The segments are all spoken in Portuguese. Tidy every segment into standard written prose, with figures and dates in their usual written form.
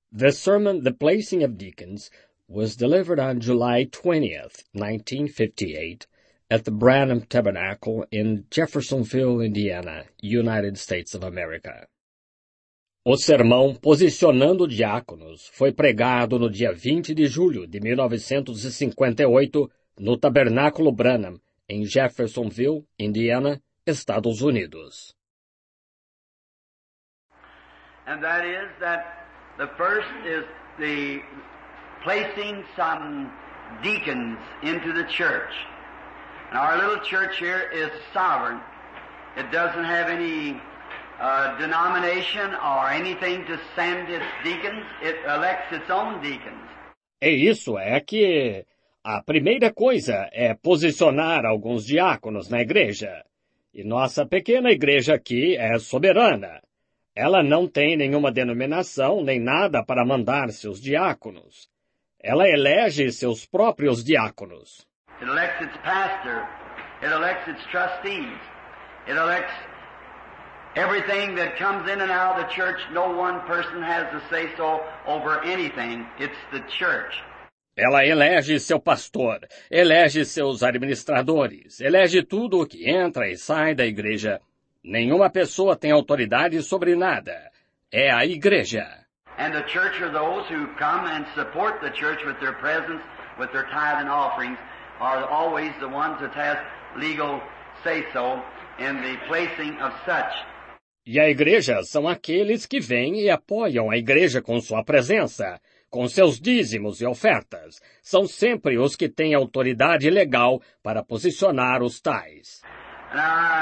The sermon, The Placing of Deacons, was delivered on July 20th, 1958, at the Branham Tabernacle in Jeffersonville, Indiana, United States of America. O sermão Posicionando Diáconos foi pregado no dia 20 de julho de 1958 no Tabernáculo Branham, em Jeffersonville, Indiana, Estados Unidos. And that is that the first is the placing some deacons into the church. And our little church here is sovereign. It doesn't have any denomination or anything to send its deacons. It elects its own deacons. E isso é que a primeira coisa é posicionar alguns diáconos na igreja. E nossa pequena igreja aqui é soberana. Ela não tem nenhuma denominação nem nada para mandar seus diáconos. Ela elege seus próprios diáconos. It elects its pastor. It elects its trustees. It elects everything that comes in and out of the church. No one person has to say so over anything. It's the church. Ela elege seu pastor, elege seus administradores, elege tudo o que entra e sai da igreja. Nenhuma pessoa tem autoridade sobre nada. É a igreja. And the church are those who come and support the church with their presence, with their tithe and offerings, are always the ones that has legal say-so in the placing of such. E a igreja são aqueles que vêm e apoiam a igreja com sua presença, com seus dízimos e ofertas. São sempre os que têm autoridade legal para posicionar os tais. And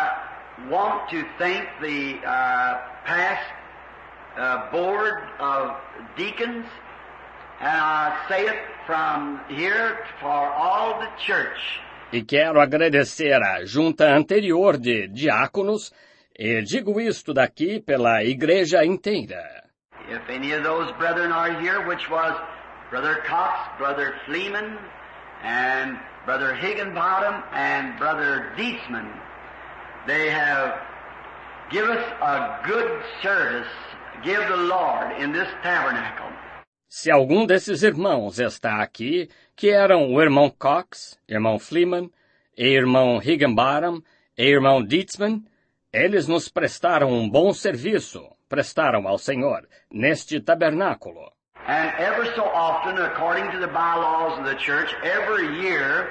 I want to thank the past board of deacons, and I say it from here for all the church. E quero agradecer à junta anterior de diáconos, e digo isto daqui pela igreja inteira. If any of those brethren are here, which was Brother Cox, Brother Fleeman, and Brother Higginbottom, and Brother Dietzman, they have given us a good service, give the Lord in this tabernacle. Se algum desses irmãos está aqui, que eram o irmão Cox, irmão Fleeman, e irmão Higginbottom, e irmão Dietzman, eles nos prestaram um bom serviço, prestaram ao Senhor, neste tabernáculo. And ever so often, according to the bylaws of the church, every year,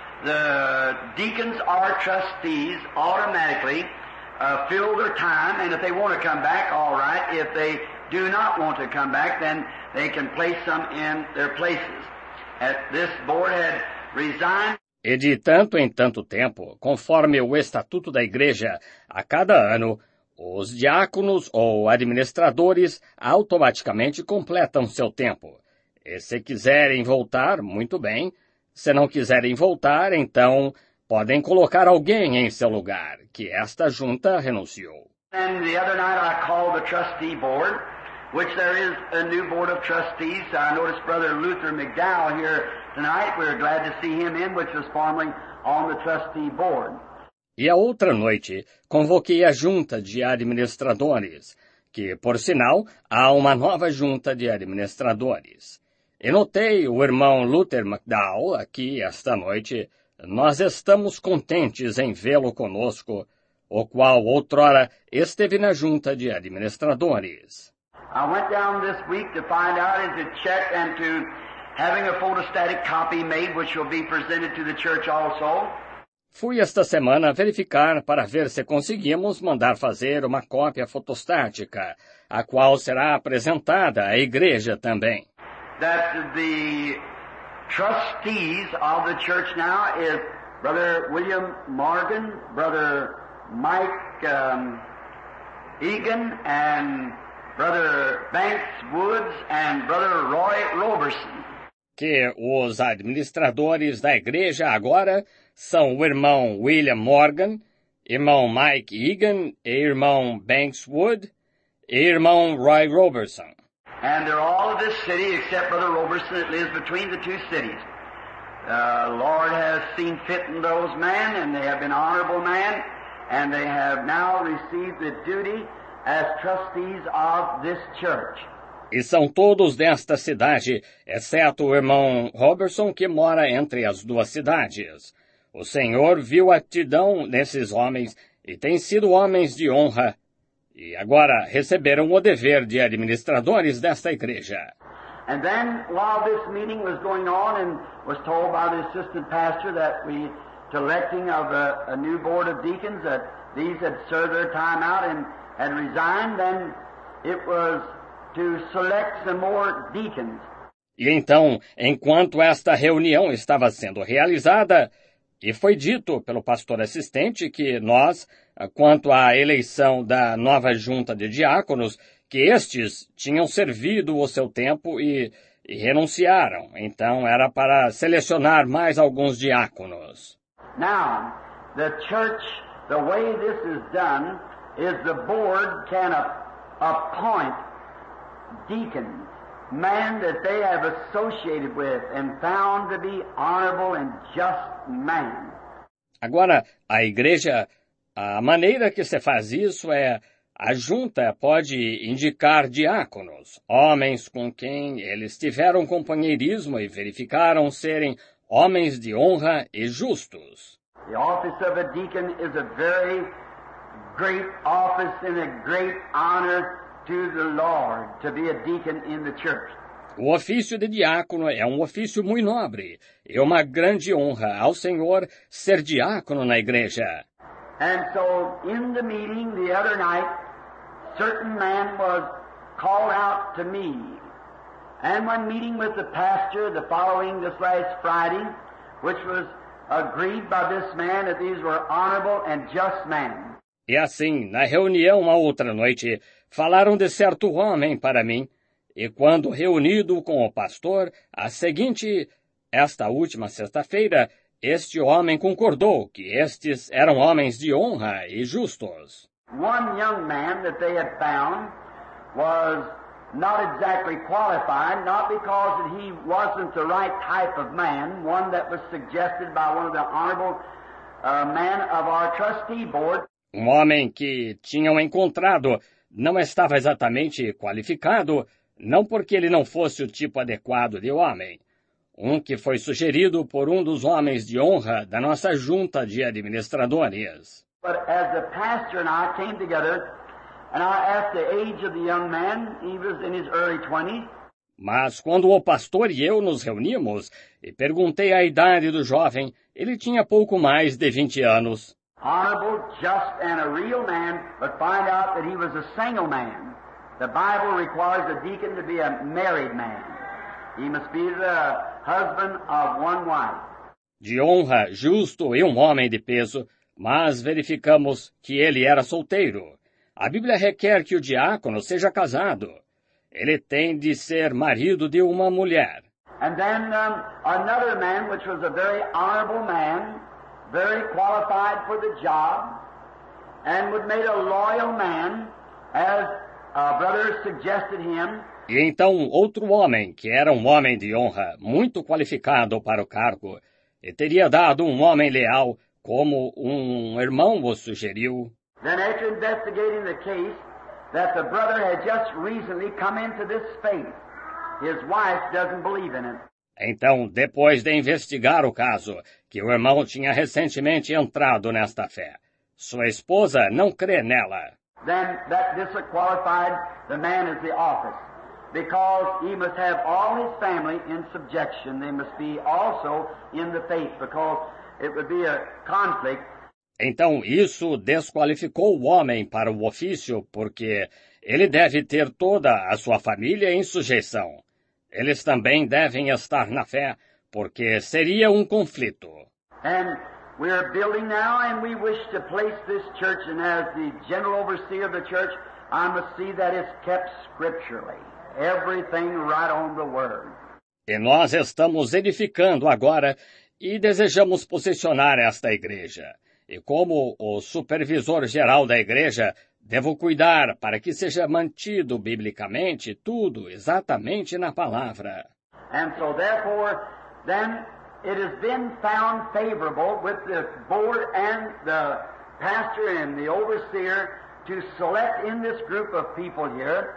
the deacons or trustees automatically fill their time, and if they want to come back, all right. If they do not want to come back, then they can place some in their places. This board had resigned. E de tanto em tanto tempo, conforme o estatuto da igreja, a cada ano, os diáconos ou administradores automaticamente completam seu tempo. E se quiserem voltar, muito bem. Se não quiserem voltar, então podem colocar alguém em seu lugar, que esta junta renunciou. And the other night I called the trustee board, which there is a new board of trustees. I noticed Brother Luther McDowell here tonight. We were glad to see him in, which was formerly on the trustee board. E a outra noite, convoquei a junta de administradores, que, por sinal, há uma nova junta de administradores. E notei o irmão Luther McDowell aqui esta noite. Nós estamos contentes em vê-lo conosco, o qual outrora esteve na junta de administradores. I went down this week to find out and to check and to having a photostatic copy made, which will be presented to the church also. Fui esta semana verificar para ver se conseguimos mandar fazer uma cópia fotostática, a qual será apresentada à igreja também. That the trustees of the church now is Brother William Morgan, Brother Mike Egan, and Brother Banks Woods, and Brother Roy Roberson. Que os administradores da igreja agora são o irmão William Morgan, irmão Mike Egan, e irmão Banks Wood, e irmão Roy Roberson. And they're all of this city except Brother Roberson that lives between the two cities. Lord has seen fit in those men, and they have been honorable men, and they have now received the duty as trustees of this church. E são todos desta cidade, exceto o irmão Robertson, que mora entre as duas cidades. O Senhor viu a aptidão nesses homens e têm sido homens de honra. E agora receberam o dever de administradores desta igreja. And then, while this meeting was going on and was told by the assistant pastor that we, electing of a new board of deacons, that these had served their time out and had resigned, then it was to select some more deacons. E então, enquanto esta reunião estava sendo realizada, e foi dito pelo pastor assistente que nós, quanto à eleição da nova junta de diáconos, que estes tinham servido o seu tempo e renunciaram. Então era para selecionar mais alguns diáconos. Now, the church, the way this is done, is the board can appoint deacons, men that they have associated with and found to be honorable and just men. Agora, a igreja, a maneira que se faz isso é: a junta pode indicar diáconos, homens com quem eles tiveram companheirismo e verificaram serem homens de honra e justos. The office of a deacon is a very great office and a great honor to the Lord to be a deacon in the church. O ofício de diácono é um ofício muito nobre e uma grande honra ao Senhor ser diácono na igreja. And so, in the meeting the other night, certain man was called out to me. And when meeting with the pastor the following this last Friday, which was agreed by this man that these were honorable and just men. E assim, na reunião a outra noite, falaram de certo homem para mim, e quando reunido com o pastor, esta última sexta-feira, este homem concordou que estes eram homens de honra e justos. One young man that they had found was not exactly qualified, not because he wasn't the right type of man, one that was suggested by one of the honorable men of our trustee board. Um homem que tinham encontrado não estava exatamente qualificado, não porque ele não fosse o tipo adequado de homem. Um que foi sugerido por um dos homens de honra da nossa junta de administradores. But as the pastor and I came together, and I asked the age of the young man, he was in his early 20s. Mas quando o pastor e eu nos reunimos e perguntei a idade do jovem, ele tinha pouco mais de 20 anos. Honorable, just, and a real man, but find out that he was a single man. The Bible requires a deacon to be a married man. He must be the husband of one wife. De honra, justo e um homem de peso, mas verificamos que ele era solteiro. A Bíblia requer que o diácono seja casado. Ele tem de ser marido de uma mulher. And then another man, which was a very honorable man, very qualified for the job, and would made a loyal man, as a brother suggested him. E então outro homem, que era um homem de honra, muito qualificado para o cargo, e teria dado um homem leal, como um irmão o sugeriu. Then after investigating the case, that the brother had just recently come into this faith. His wife doesn't believe in it. Então, depois de investigar o caso, que o irmão tinha recentemente entrado nesta fé, sua esposa não crê nela. Then that disqualified the man as the office, because he must have all his family in subjection. They must be also in the faith, because it would be a conflict. Então, isso desqualificou o homem para o ofício, porque ele deve ter toda a sua família em sujeição. Eles também devem estar na fé, porque seria um conflito. And we are building now, and we wish to place this church, and as the general overseer of the church, I must see that it's kept scripturally. Everything right on the word. E nós estamos edificando agora, e desejamos posicionar esta igreja. E como o supervisor geral da igreja, devo cuidar para que seja mantido biblicamente tudo exatamente na palavra. And so therefore, then it has been found favorable with the board and the pastor and the overseer to select in this group of people here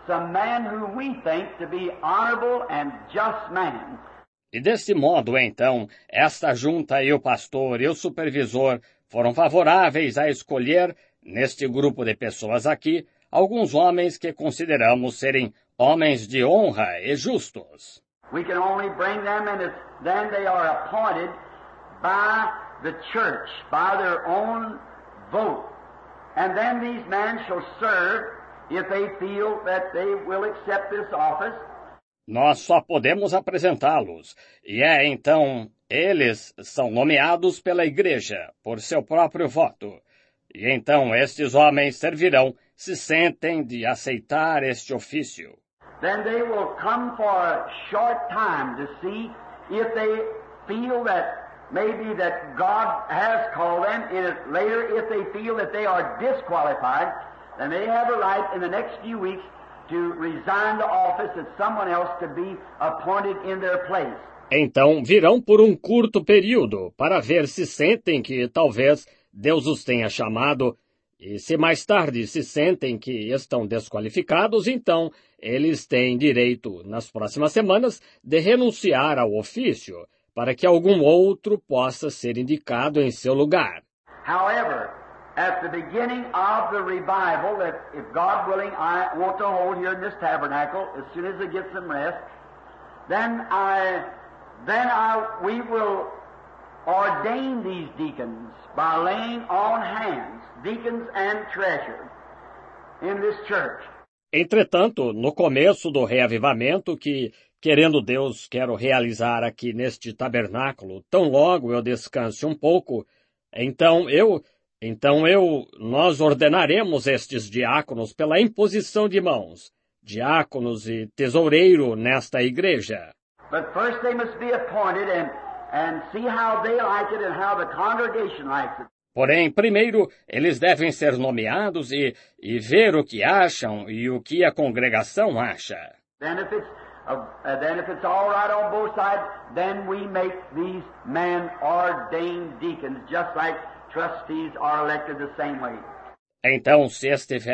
some man who we think to be honorable and just man. E desse modo, então, esta junta e o pastor e o supervisor foram favoráveis a escolher, neste grupo de pessoas aqui, alguns homens que consideramos serem homens de honra e justos. We can only bring them, and then they are appointed by the church, by their own vote. And then these men shall serve if they feel that they will accept this office. Nós só podemos apresentá-los, e então eles são nomeados pela igreja, por seu próprio voto. E então estes homens servirão se sentem de aceitar este ofício. Then they will come for a short time to see if they feel that maybe that God has called them, and later if they feel that they are disqualified, then they have a right in the next few weeks to resign the office that someone else could be appointed in their place. Então virão por um curto período para ver se sentem que talvez Deus os tenha chamado, e se mais tarde se sentem que estão desqualificados, então eles têm direito, nas próximas semanas, de renunciar ao ofício, para que algum outro possa ser indicado em seu lugar. However, at the beginning of the revival, that if God willing, I want to hold here in this tabernacle as soon as I get some rest, we will ordain these deacons by laying on hands, deacons and treasure, in this church. Entretanto, no começo do reavivamento que, querendo Deus, quero realizar aqui neste tabernáculo, tão logo eu descanse um pouco, nós ordenaremos estes diáconos pela imposição de mãos, diáconos e tesoureiro nesta igreja. But first they must be appointed and see how they like it and how the congregation likes it. Porém, primeiro, eles devem ser nomeados e ver o que acham e o que a congregação acha. Then if it's all right on both sides, then we make these men ordained deacons, just like trustees are elected the same way. Então, se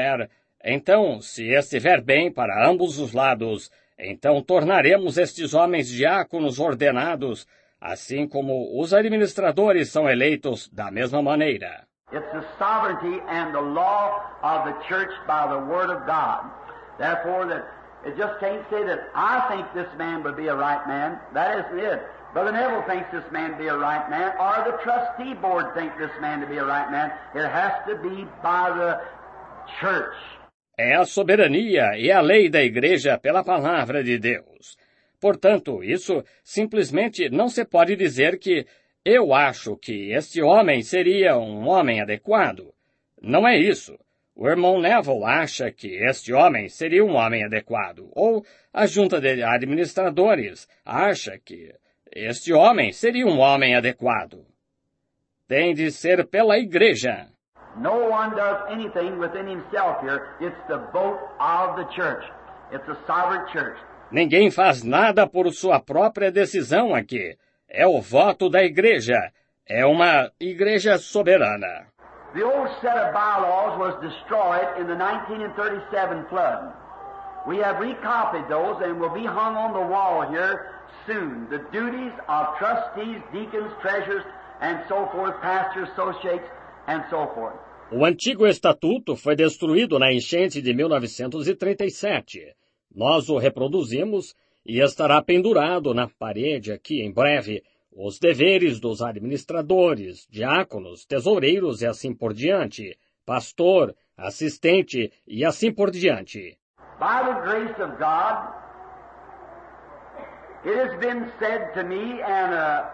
estiver bem para ambos os lados, então tornaremos estes homens diáconos ordenados, assim como os administradores são eleitos da mesma maneira. It's the sovereignty and the law of the church by the word of God. Therefore, that it just can't say that I think this man would be a right man. That isn't it. Brother Neville thinks this man to be a right man, or the trustee board think this man to be a right man. It has to be by the church. É a soberania e a lei da igreja pela palavra de Deus. Portanto, isso simplesmente não se pode dizer que eu acho que este homem seria um homem adequado. Não é isso. O irmão Neville acha que este homem seria um homem adequado, ou a junta de administradores acha que este homem seria um homem adequado. Tem de ser pela igreja. No one does anything within himself here. It's the vote of the church. It's a sovereign church. Ninguém faz nada por sua própria decisão aqui. É o voto da igreja. É uma igreja soberana. The old set of bylaws was destroyed in the 1937 flood. We have recopied those and will be hung on the wall here soon. The duties of trustees, deacons, treasurers, and so forth, pastors, associates, and so forth. O antigo estatuto foi destruído na enchente de 1937. Nós o reproduzimos e estará pendurado na parede aqui em breve os deveres dos administradores, diáconos, tesoureiros e assim por diante, pastor, assistente e assim por diante. By the grace of God, it has been said to me, and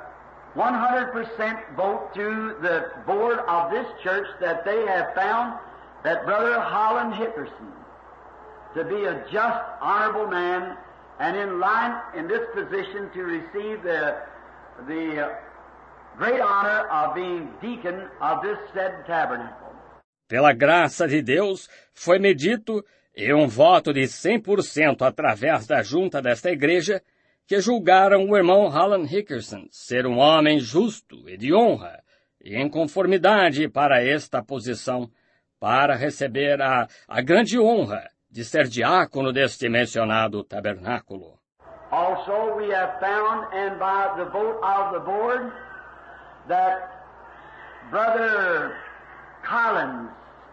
100% vote to the board of this church, that they have found that Brother Holland Hickerson to be a just, honorable man, and in line in this position to receive the great honor of being deacon of this said tabernacle. Pela graça de Deus, foi-me dito, e um voto de 100% através da junta desta igreja, que julgaram o irmão Holland Hickerson ser um homem justo e de honra, e em conformidade para esta posição, para receber a grande honra de ser diácono deste mencionado tabernáculo. Also, we have found, and by the vote of the board, that Brother Collins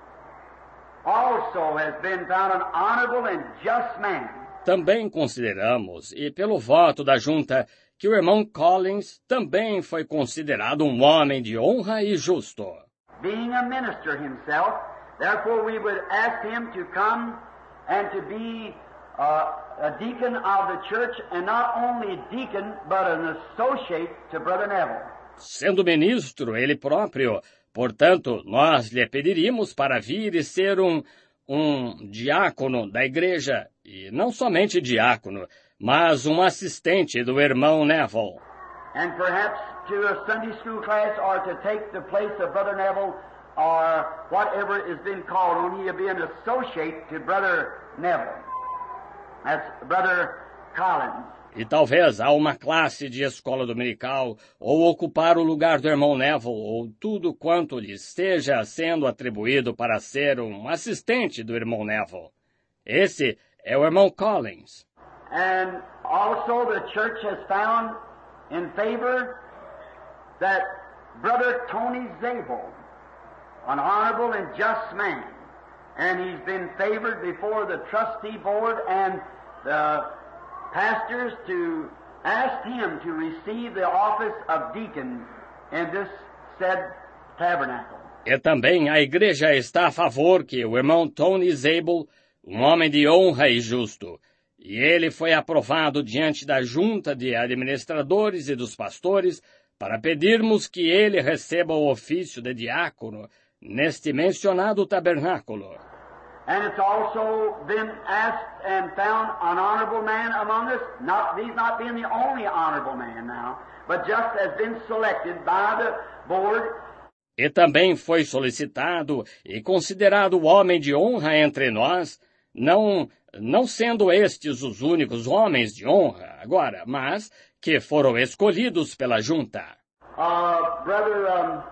also has been found an honorable and just man. Também consideramos, e pelo voto da junta, que o irmão Collins também foi considerado um homem de honra e justo. Being a minister himself, therefore we would ask him to come and to be a deacon of the church, and not only deacon, but an associate to Brother Neville. Sendo ministro ele próprio, portanto, nós lhe pediríamos para vir e ser um diácono da igreja, e não somente diácono, mas um assistente do irmão Neville. And perhaps to a Sunday school class, or to take the place of Brother Neville, or whatever is being called on, he'll be an associate to Brother Neville. That's Brother Collins. E talvez a uma classe de escola dominical, ou ocupar o lugar do irmão Neville, ou tudo quanto lhe esteja sendo atribuído para ser um assistente do irmão Neville. Esse é o irmão Collins. And also the church has found in favor that Brother Tony Zabel, an honorable and just man, and he's been favored before the trustee board and the pastors to ask him to receive the office of deacon in this said tabernacle. E também a igreja está a favor que o irmão Tony Zabel, um homem de honra e justo, e ele foi aprovado diante da junta de administradores e dos pastores para pedirmos que ele receba o ofício de diácono neste mencionado tabernáculo. And it's also been asked and found an honorable man among us. He's not being the only honorable man now, but just has been selected by the board. E também foi solicitado e considerado homem de honra entre nós, não sendo estes os únicos homens de honra agora, mas que foram escolhidos pela junta. Brother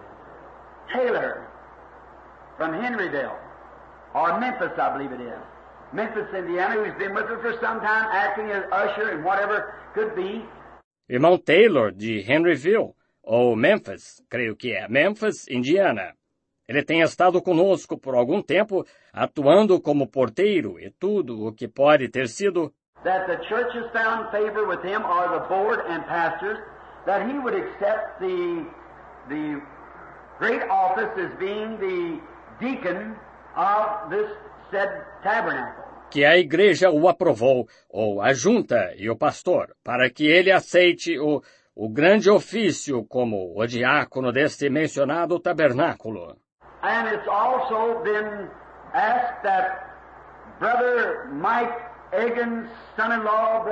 Taylor from Henryville, or Memphis, I believe it is. Memphis, Indiana, who's been with us for some time, acting as usher and whatever could be. Irmão Taylor, de Henryville, ou Memphis, creio que é, Memphis, Indiana. Ele tem estado conosco por algum tempo, atuando como porteiro e tudo o que pode ter sido. That the church has found favor with him, or the board and pastors, that he would accept the great office as being the deacon of this said tabernacle. Que a igreja o aprovou, ou a junta e o pastor, para que ele aceite o grande ofício como o diácono deste mencionado tabernáculo. And it's also been asked that Brother Mike Egan's son-in-law,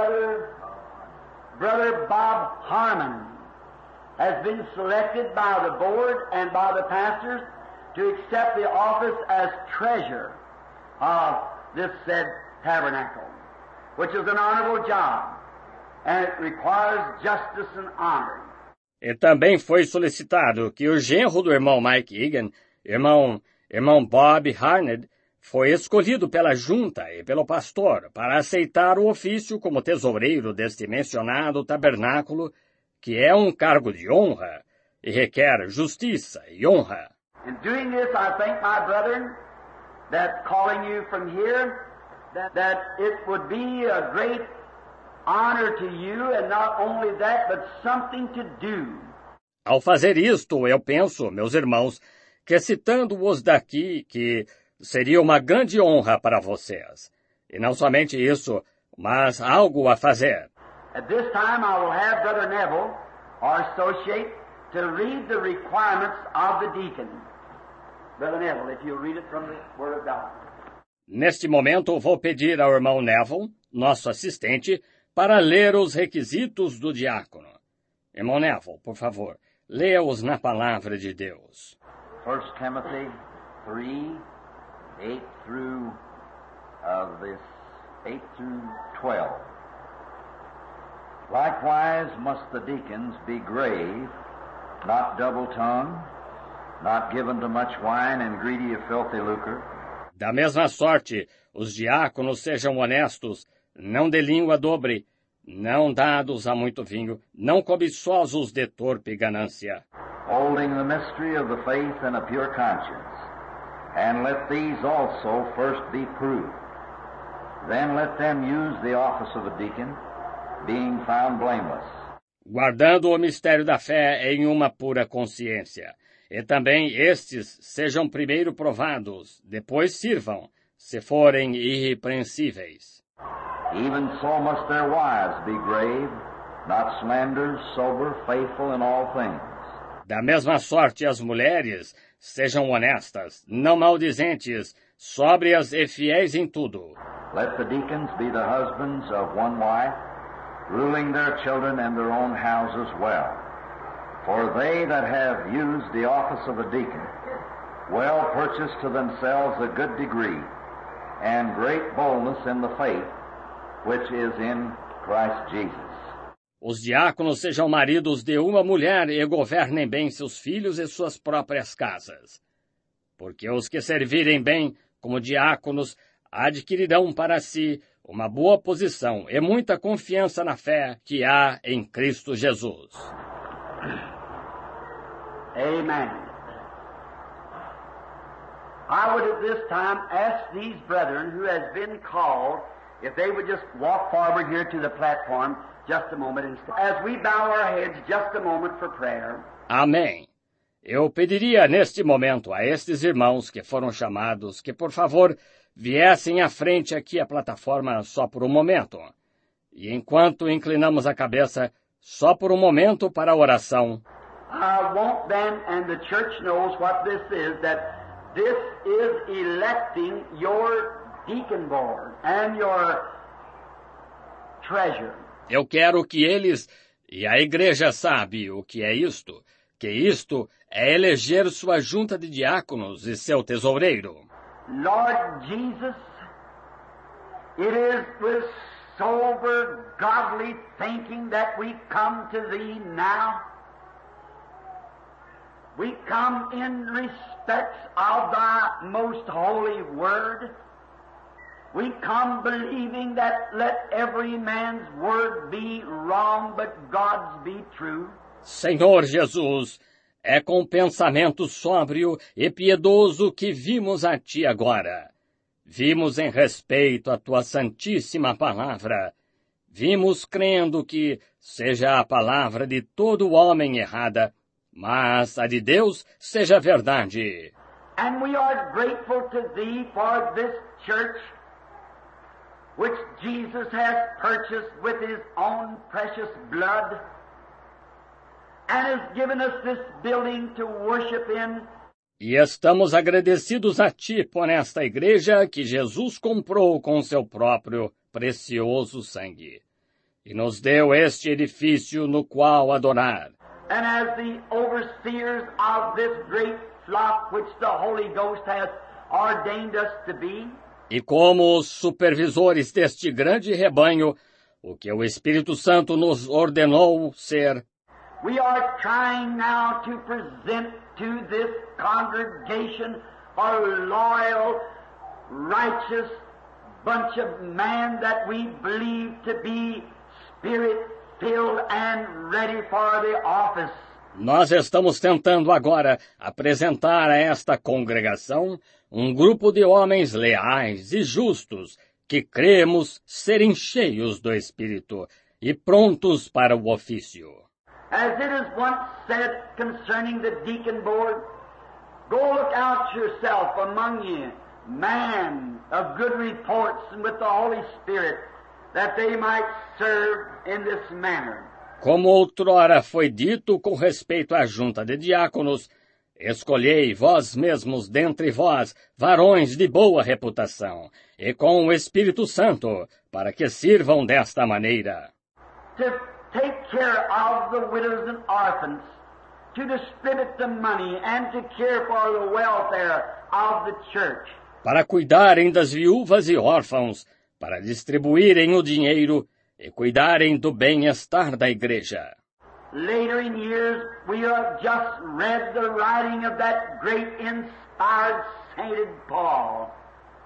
Brother Bob Harmon, has been selected by the board and by the pastors to accept the office as treasurer of this said tabernacle, which is an honorable job, and it requires justice and honor. E também foi solicitado que o genro do irmão Mike Egan, irmão Bob Harned, foi escolhido pela junta e pelo pastor para aceitar o ofício como tesoureiro deste mencionado tabernáculo, que é um cargo de honra e requer justiça e honra. In doing this, I think, my brethren, that calling you from here, that it would be a great honor to you, and not only that, but something to do. Ao fazer isto, eu penso, meus irmãos, que citando-os daqui, que seria uma grande honra para vocês. E não somente isso, mas algo a fazer. At this time, I will have Brother Neville, our associate, to read the requirements of the deacon. Brother Neville, if you'll read it from the Word of God. Neste momento, vou pedir ao irmão Neville, nosso assistente, para ler os requisitos do diácono. Irmão Neville, por favor, leia-os na palavra de Deus. 1 Timothy 3, 8 through 12. Likewise must the deacons be grave, not double-tongued, not given to much wine and greedy of filthy lucre. Da mesma sorte, os diáconos sejam honestos, não de língua dobre, não dados a muito vinho, não cobiçosos de torpe ganância. Holding the mystery of the faith and a pure conscience, and let these also first be proved. Then let them use the office of a deacon, being found blameless. Guardando o mistério da fé em uma pura consciência. E também estes sejam primeiro provados, depois sirvam, se forem irrepreensíveis. Even so must their wives be grave, not slanderers, sober, faithful in all things. Da mesma sorte as mulheres sejam honestas, não maldizentes, sóbrias e fiéis em tudo. Let the deacons be the husbands of one wife, ruling their children and their own houses well. For they that have used the office of a deacon well purchase to themselves a good degree and great boldness in the faith which is in Christ Jesus. Os diáconos sejam maridos de uma mulher e governem bem seus filhos e suas próprias casas. Porque os que servirem bem como diáconos adquirirão para si uma boa posição e muita confiança na fé que há em Cristo Jesus. Amen. I would at this time ask these brethren who has been called if they would just walk forward here to the platform just a moment and as we bow our heads just a moment for prayer. Amém. Eu pediria neste momento a estes irmãos que foram chamados que, por favor, viessem à frente aqui à plataforma só por um momento. E enquanto inclinamos a cabeça, só por um momento para a oração. I want them, and the church knows what this is, that this is electing your deacon board and your treasure. Eu quero que eles, e a igreja sabe o que é isto, que isto é eleger sua junta de diáconos e seu tesoureiro. Lord Jesus, it is with sober, godly thinking that we come to Thee now. We come in respect of Thy most holy word. We come believing that let every man's word be wrong, but God's be true. Senhor Jesus, é com pensamento sóbrio e piedoso que vimos a Ti agora. Vimos em respeito à Tua santíssima palavra. Vimos crendo que seja a palavra de todo homem errada, mas a de Deus seja verdade. And we are grateful to Thee for this church, which Jesus has purchased with His own precious blood, and has given us this building to worship in. E estamos agradecidos a Ti por esta igreja que Jesus comprou com seu próprio precioso sangue. E nos deu este edifício no qual adorar. And as the overseers of this great flock which the Holy Ghost has ordained us to be, e como os supervisores deste grande rebanho, o que o Espírito Santo nos ordenou ser, we are trying now to present to this congregation a loyal, righteous bunch of men that we believe to be Spirit-filled and ready for the office. Nós estamos tentando agora apresentar a esta congregação um grupo de homens leais e justos que cremos serem cheios do Espírito e prontos para o ofício. As it is once said concerning the deacon board, go look out yourself among you, man of good reports and with the Holy Spirit, that they might serve in this manner. Como outrora foi dito com respeito à junta de diáconos, escolhei vós mesmos dentre vós varões de boa reputação, e com o Espírito Santo, para que sirvam desta maneira. To take care of the widows and orphans, to distribute the money and to care for the welfare of the church. Para cuidarem das viúvas e órfãos, para distribuírem o dinheiro e cuidarem do bem-estar da igreja. Later in years, we have just read the writing of that great inspired sainted Paul,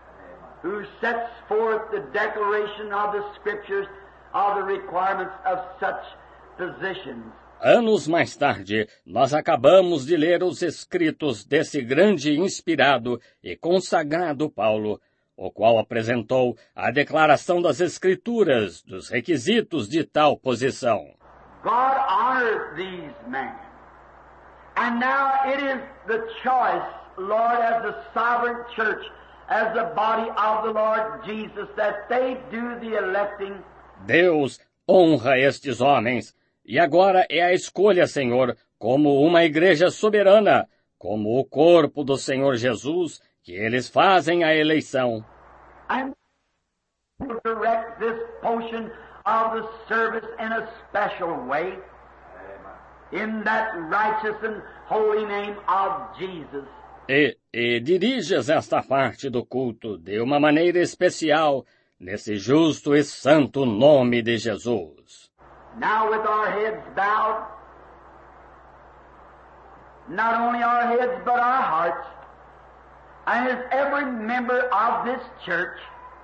who sets forth the declaration of the Scriptures of the requirements of such positions. Anos mais tarde, nós acabamos de ler os escritos desse grande inspirado e consagrado Paulo, o qual apresentou a declaração das Escrituras dos requisitos de tal posição. God honored these men. And now it is the choice, Lord, as the sovereign church, as the body of the Lord Jesus, that they do the electing. Deus honra estes homens, e agora é a escolha, Senhor, como uma igreja soberana, como o corpo do Senhor Jesus, que eles fazem a eleição. And to direct this portion of the service in a special way, in that righteous and holy name of Jesus. E dirijas esta parte do culto de uma maneira especial, nesse justo e santo nome de Jesus. Now with our heads bowed, not only our heads but our hearts, and as every member of this church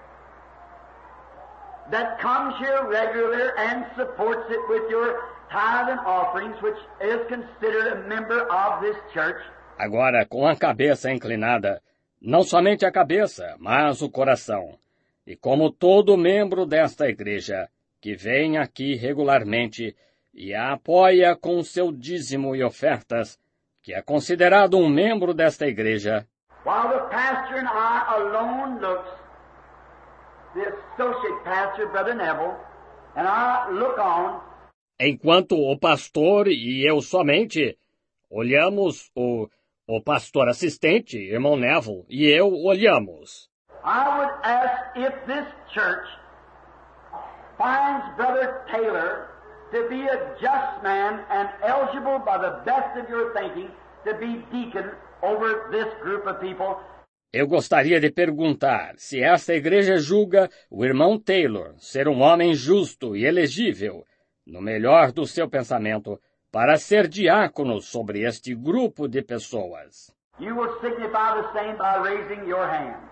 that comes here regularly and supports it with your tithe and offerings, which is considered a member of this church. Agora, com a cabeça inclinada, não somente a cabeça, mas o coração, e como todo membro desta igreja, que vem aqui regularmente e a apoia com seu dízimo e ofertas, que é considerado um membro desta igreja. While the pastor and I alone looks, the associate pastor, Brother Neville, and I look on. Enquanto o pastor e eu somente olhamos, o pastor assistente, irmão Neville, e eu olhamos. I would ask if this church finds Brother Taylor to be a just man and eligible by the best of your thinking to be deacon over this group of people. Eu gostaria de perguntar se esta igreja julga o irmão Taylor ser um homem justo e elegível, no melhor do seu pensamento, para ser diácono sobre este grupo de pessoas. You will signify the same by raising your hand.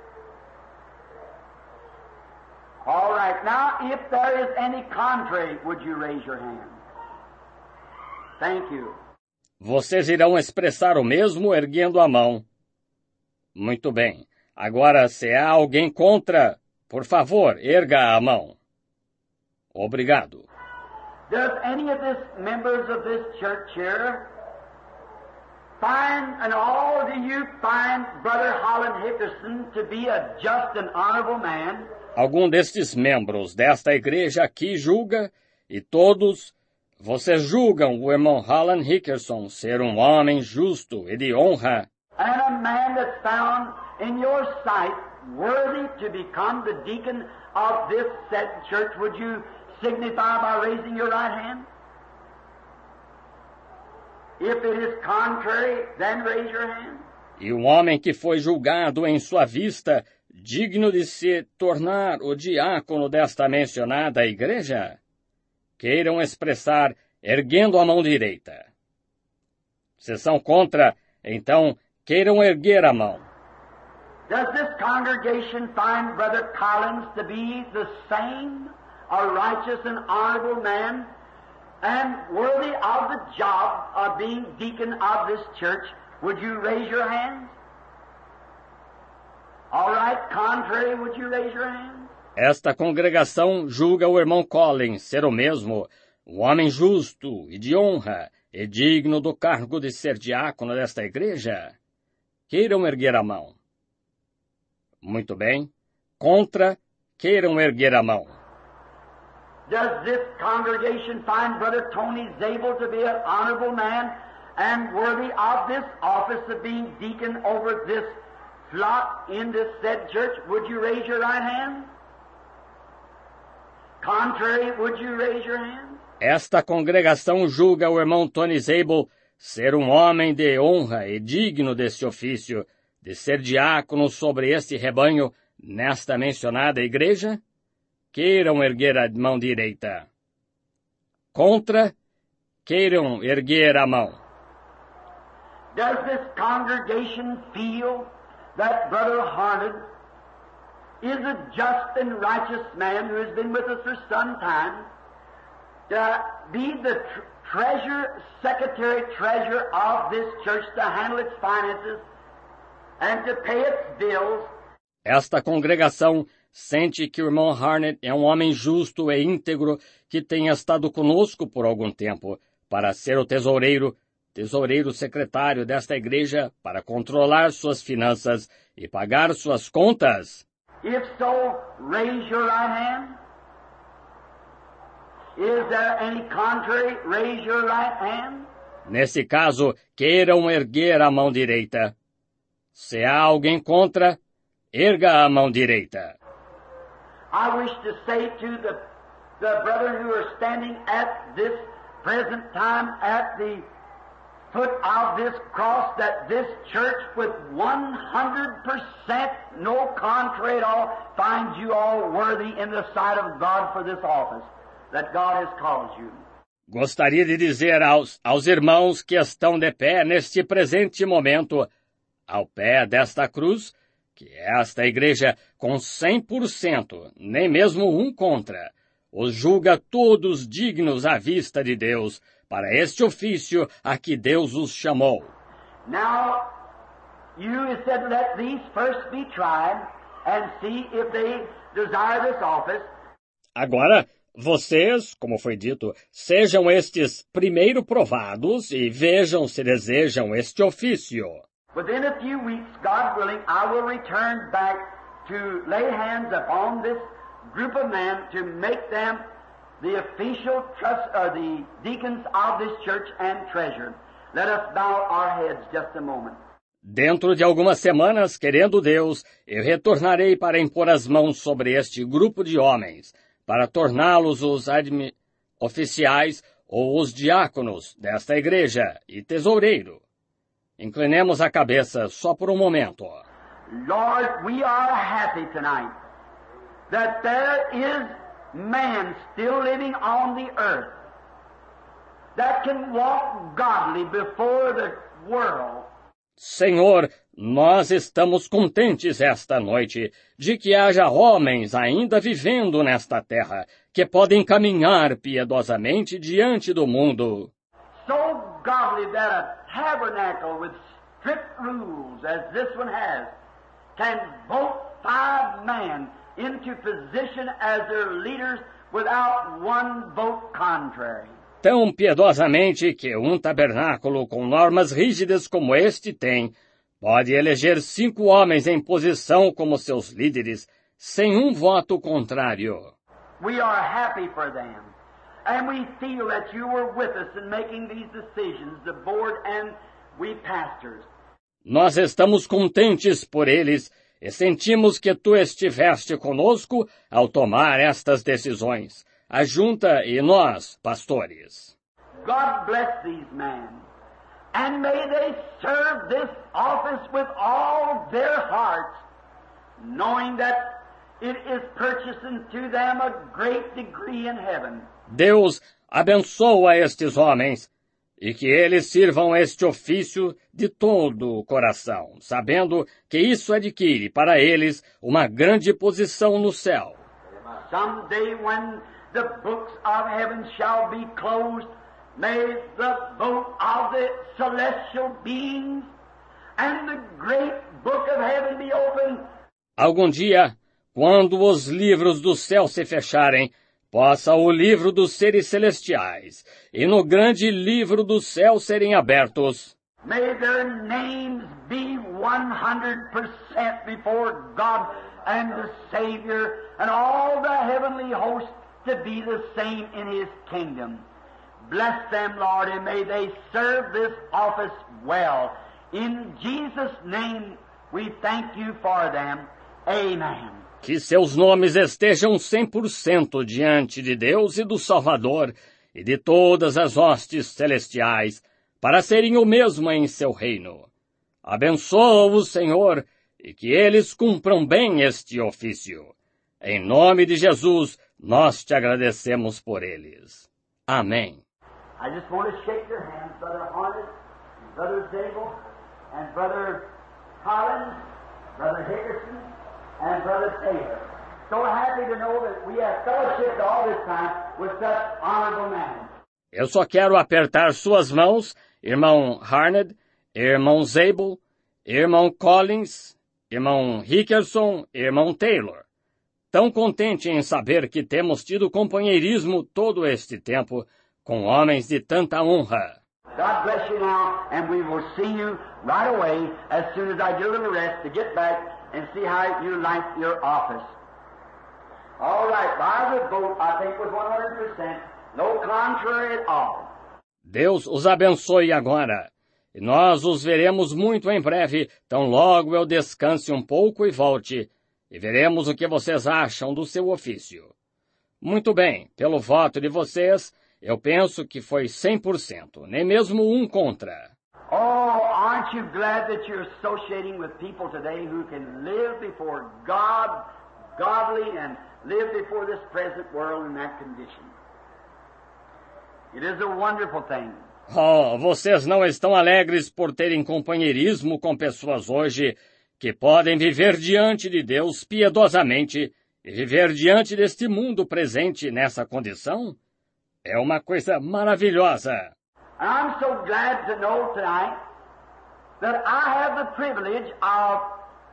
All right. Now, if there is any contrary, would you raise your hand? Thank you. Vocês irão expressar o mesmo erguendo a mão. Muito bem. Agora, se há alguém contra, por favor, erga a mão. Obrigado. Does any of the members of this church here find, and all do you find Brother Holland Hickerson to be a just and honorable man? Algum destes membros desta igreja aqui julga, e todos, vocês julgam o irmão Holland Hickerson ser um homem justo e de honra? And a man that's found in your sight worthy to become the deacon of this said church, would you signify by raising your right hand? If it is contrary, then raise your hand. E um homem que foi julgado em sua vista, digno de se tornar o diácono desta mencionada igreja? Queiram expressar erguendo a mão direita. Se são contra, então queiram erguer a mão. Does this congregation find Brother Collins to be the same, a righteous and honorable man, and worthy of the job of being deacon of this church? Would you raise your hands? All right, contrary, would you raise your hands? Esta congregação julga o irmão Collins ser o mesmo, um homem justo e de honra, e digno do cargo de ser diácono desta igreja? Queiram erguer a mão. Muito bem. Contra, queiram erguer a mão. Does this congregation find Brother Tony Zabel to be an honorable man and worthy of this office of being deacon over this flock in this said church? Would you raise your right hand? Contrary, would you raise your hand? Esta congregação julga o irmão Tony Zabel ser um homem de honra e digno desse ofício, de ser diácono sobre este rebanho nesta mencionada igreja? Queiram erguer a mão direita. Contra, queiram erguer a mão. Does this congregation feel that Brother Harned is a just and righteous man who has been with us for some time, to be the treasurer of this church, to handle its finances and to pay its bills. Esta congregação sente que o irmão Harnett é um homem justo e íntegro que tenha estado conosco por algum tempo para ser o tesoureiro secretário desta igreja para controlar suas finanças e pagar suas contas. If so, raise your right hand. Is there any contrary? Raise your right hand. Nesse caso, queiram erguer a mão direita. Se há alguém contra, erga a mão direita. I wish to say to the brethren who are standing at this present time at the foot of this cross, that this church with 100% no contrary at all finds you all worthy in the sight of God for this office that God has called you. Gostaria de dizer aos irmãos que estão de pé neste presente momento, ao pé desta cruz, que esta igreja com 100%, nem mesmo um contra, os julga todos dignos à vista de Deus, para este ofício a que Deus os chamou. Now, you said, let these first be tried and see if they desire this office. Agora, vocês, como foi dito, sejam estes primeiro provados e vejam se desejam este ofício. Within a few weeks, God willing, I will return back to lay hands upon this group of men to make them the official the deacons of this church and treasurer. Let us bow our heads just a moment. Dentro de algumas semanas, querendo Deus, eu retornarei para impor as mãos sobre este grupo de homens, para torná-los os oficiais ou os diáconos desta igreja e tesoureiro. Inclinemos a cabeça só por um momento. Lord, we are happy tonight that there is man still living on the earth that can walk godly before the world. Senhor, nós estamos contentes esta noite de que haja homens ainda vivendo nesta terra que podem caminhar piedosamente diante do mundo. So godly that a tabernacle with strict rules, as this one has, can vote 5 men into position as their leaders without one vote contrary. Tão piedosamente que um tabernáculo com normas rígidas como este tem, pode eleger 5 homens em posição como seus líderes, sem um voto contrário. We are happy for them, and we feel that you were with us in making these decisions, the board and we pastors. Nós estamos contentes por eles e sentimos que tu estiveste conosco ao tomar estas decisões, a junta e nós, pastores. God bless these men, and may they serve this office with all their hearts, knowing that it is purchasing to them a great degree in heaven. Deus abençoa estes homens e que eles sirvam este ofício de todo o coração, sabendo que isso adquire para eles uma grande posição no céu. Someday when the books of heaven shall be closed, may the vote of the celestial beings and the great book of heaven be opened. Algum dia, quando os livros do céu se fecharem, possa o livro dos seres celestiais e no grande livro do céu serem abertos. May their names be 100% before God and the Savior and all the heavenly hosts to be the same in His kingdom. Bless them, Lord, and may they serve this office well. In Jesus' name, we thank you for them. Amen. Que seus nomes estejam 100% diante de Deus e do Salvador e de todas as hostes celestiais, para serem o mesmo em seu reino. Abençoa-os, Senhor, e que eles cumpram bem este ofício. Em nome de Jesus, nós te agradecemos por eles. Amém. I just want to shake your hands, Brother Harnett, Brother Zabel, and Brother Collins, Brother Hickerson, and Brother Taylor. So happy to know that we have fellowship all this time with such honorable men. Eu só quero apertar suas mãos, irmão Harned, irmão Zabel, irmão Collins, irmão Rickerson, irmão Taylor. Tão contente em saber que temos tido companheirismo todo este tempo com homens de tanta honra. God bless you now, and we will see you right away as soon as I get a little rest to get back and see how you like your office. All right, by the vote, I think was 100%. No contrary at all. Deus os abençoe agora. E nós os veremos muito em breve, tão logo eu descanse um pouco e volte, e veremos o que vocês acham do seu ofício. Muito bem, pelo voto de vocês, eu penso que foi 100%, nem mesmo um contra. Oh, aren't you glad that you're associating with people today who can live before God, godly, and live before this present world in that condition? It is a wonderful thing. Oh, vocês não estão alegres por terem companheirismo com pessoas hoje que podem viver diante de Deus piedosamente e viver diante deste mundo presente nessa condição? É uma coisa maravilhosa. And I'm so glad to know tonight that I have the privilege of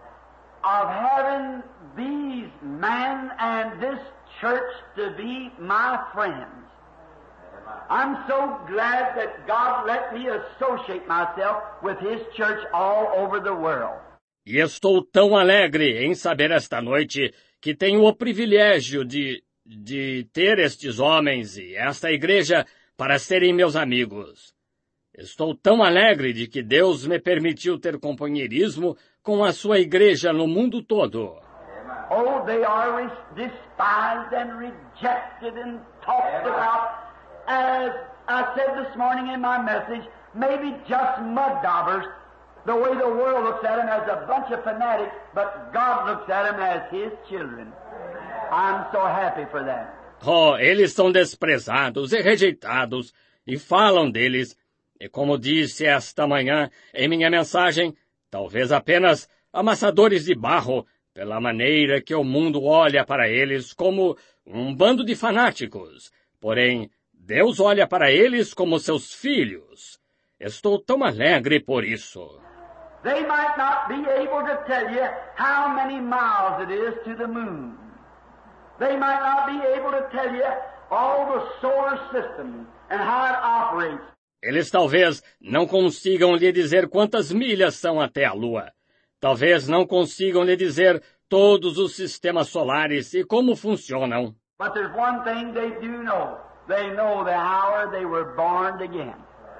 having these men and this church to be my friends. I'm so glad that God let me associate myself with His church all over the world. E estou tão alegre em saber esta noite que tenho o privilégio de ter estes homens e esta igreja para serem meus amigos. Estou tão alegre de que Deus me permitiu ter companheirismo com a sua igreja no mundo todo. Oh, they are despised and rejected and talked about, as I said this morning in my message, maybe just mud daubers, the way the world looks at them as a bunch of fanatics, but God looks at them as His children. I'm so happy for that. Oh, eles são desprezados e rejeitados, e falam deles, e como disse esta manhã em minha mensagem, talvez apenas amassadores de barro, pela maneira que o mundo olha para eles como um bando de fanáticos. Porém, Deus olha para eles como seus filhos. Estou tão alegre por isso. They might not be able to tell you how many miles it is to the moon. They might not be able to tell you all the solar system and how it operates. Eles talvez não consigam lhe dizer quantas milhas são até a Lua. Talvez não consigam lhe dizer todos os sistemas solares e como funcionam. But there's one thing they do know. They know the hour they were born again.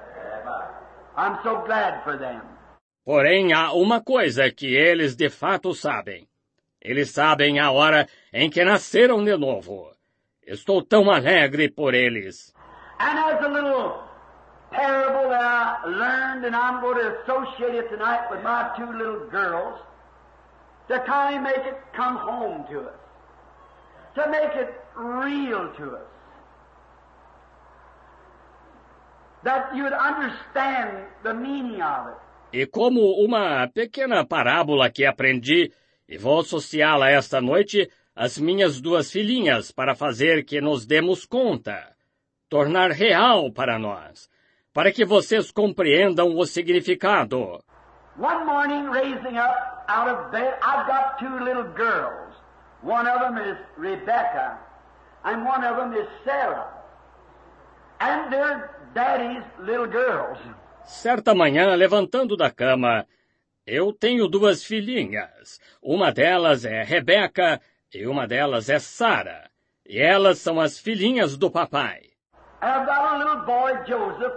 I'm so glad for them. Porém, há uma coisa que eles de fato sabem. Eles sabem a hora em que nasceram de novo. Estou tão alegre por eles. And as a little parable that I learned, and I'm going to associate it tonight with my two little girls, to kind of make it come home to us, to make it real to us, that you would understand the meaning of it. E como uma pequena parábola que aprendi, e vou associá-la esta noite às minhas duas filhinhas para fazer que nos demos conta, tornar real para nós, para que vocês compreendam o significado. One morning, raising up out of bed, I've got two little girls. One of them is Rebecca, and one of them is Sarah. And they're Daddy's little girls. Certa manhã, levantando da cama, eu tenho duas filhinhas. Uma delas é Rebeca e uma delas é Sara. E elas são as filhinhas do papai. And I've got a little boy, Joseph.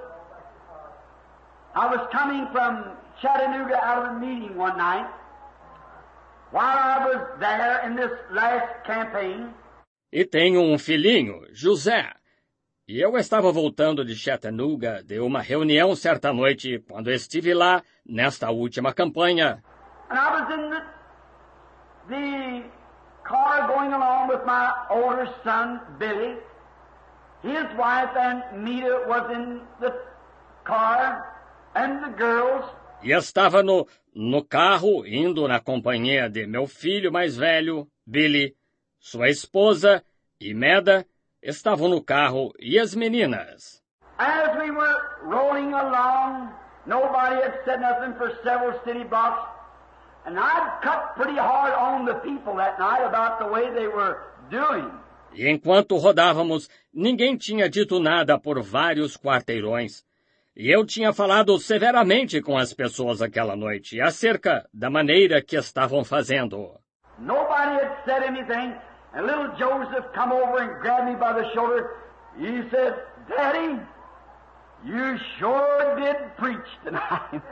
I was coming from Chattanooga out of a meeting one night. While I was there in this last campaign. E tenho um filhinho, José. E eu estava voltando de Chattanooga de uma reunião certa noite, quando estive lá, nesta última campanha. And I was in the car going along with my older son, Billy. His wife and Mita was in the car, and the girls, E estava no carro, indo na companhia de meu filho mais velho, Billy, sua esposa e Meda estavam no carro e as meninas. As we were rolling along, nobody had said nothing for several city blocks, and I'd cut pretty hard on the people that night about the way they were doing. E enquanto rodávamos, ninguém tinha dito nada por vários quarteirões. E eu tinha falado severamente com as pessoas aquela noite acerca da maneira que estavam fazendo. Nobody had said anything, and little Joseph come over and grabbed me by the shoulder. He said, "Daddy, you sure did preach tonight."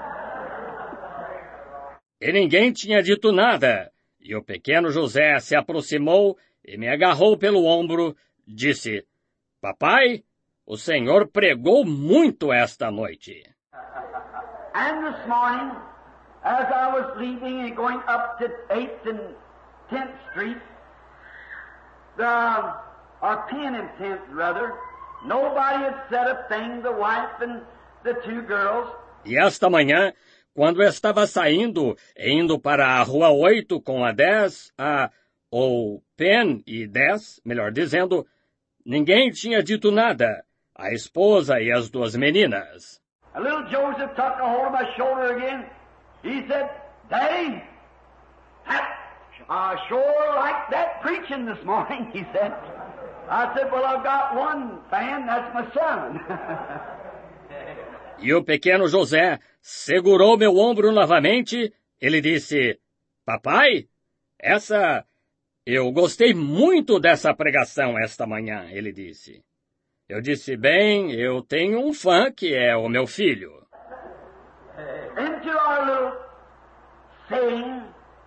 E ninguém tinha dito nada. E o pequeno José se aproximou e me agarrou pelo ombro, disse, "Papai, o Senhor pregou muito esta noite." And this morning, as I was leaving and going up to 8th and 10th Street, or 10 and 10th rather, nobody had said a thing, the wife and the two girls. E esta manhã, quando eu estava saindo, indo para a Rua 8 com a 10, ou Penn e 10, melhor dizendo, ninguém tinha dito nada, a esposa e as duas meninas. A little Joseph took a hold of my shoulder again. He said, "Daddy, I sure like that preaching this morning," he said. I said, "Well, I've got one fan, that's my son." E o pequeno José segurou meu ombro novamente. Ele disse, "Papai, eu gostei muito dessa pregação esta manhã," ele disse. Eu disse, "Bem, eu tenho um fã que é o meu filho." Into our little saying,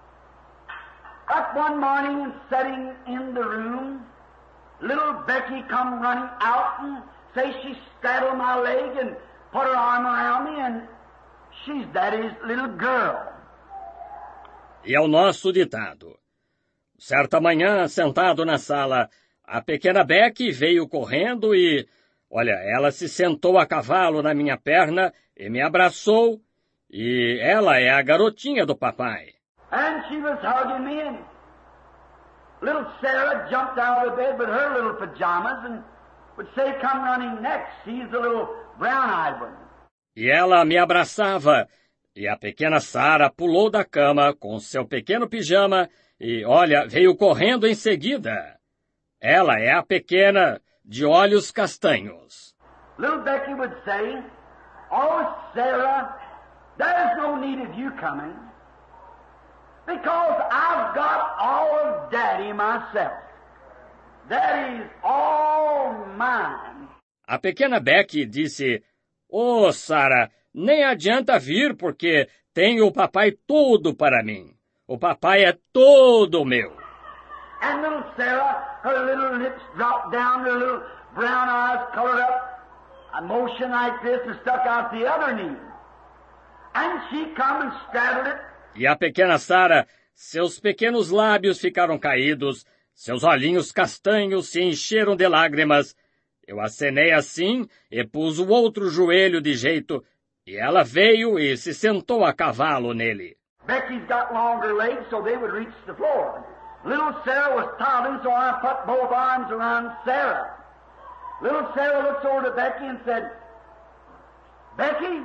up one morning and sitting in the room, little Becky come running out and say she straddled my leg and put her arm around me, and she's Daddy's little girl. E ao nosso ditado. Certa manhã, sentado na sala, a pequena Becky veio correndo e, ela se sentou a cavalo na minha perna e me abraçou, e ela é a garotinha do papai. And she was hugging me, and little Sarah jumped out of the bed with her little pajamas and would say, "Come running next." She's the little brown-eyed one. E ela me abraçava, e a pequena Sarah pulou da cama com seu pequeno pijama e, veio correndo em seguida. Ela é a pequena de olhos castanhos. Little Becky would say, "Oh, Sarah, there's no need of you coming, because I've got all of Daddy myself. Daddy's all mine." A pequena Becky disse, "Oh, Sarah, nem adianta vir porque tenho o papai todo para mim. O papai é todo meu." And little Sarah, her little lips dropped down, her little brown eyes colored up, a motion like this and stuck out the other knee. And she come and straddled it. E a pequena Sarah, seus pequenos lábios ficaram caídos, seus olhinhos castanhos se encheram de lágrimas. Eu acenei assim e pus o outro joelho de jeito, e ela veio e se sentou a cavalo nele. Becky's got longer legs so they would reach the floor. Little Sarah was toddling, so I put both arms around Sarah. Little Sarah looks over to Becky and said, "Becky,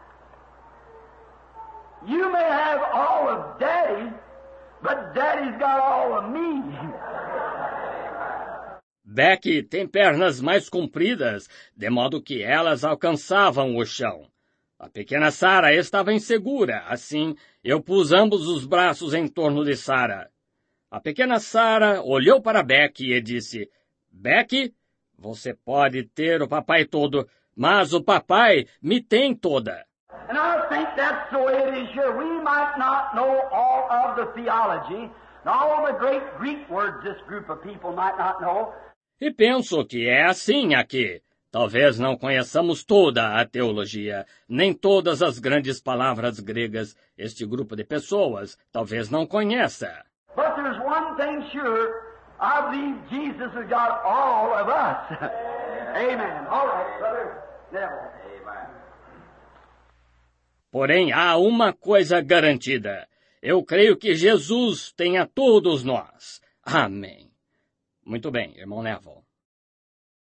you may have all of Daddy, but Daddy's got all of me." Becky tem pernas mais compridas, de modo que elas alcançavam o chão. A pequena Sarah estava insegura, assim eu pus ambos os braços em torno de Sarah. A pequena Sarah olhou para Becky e disse, "Becky, você pode ter o papai todo, mas o papai me tem toda." And I think that's the way it is here. We might not know all of the theology, and all the great Greek words this group of people might not know. E penso que é assim aqui. Talvez não conheçamos toda a teologia, nem todas as grandes palavras gregas. Este grupo de pessoas talvez não conheça. But there's one thing sure, I believe Jesus has got all of us. Amen. All right, brother. Neville. Amen. Porém, há uma coisa garantida. Eu creio que Jesus tem a todos nós. Amém. Muito bem, irmão Neville.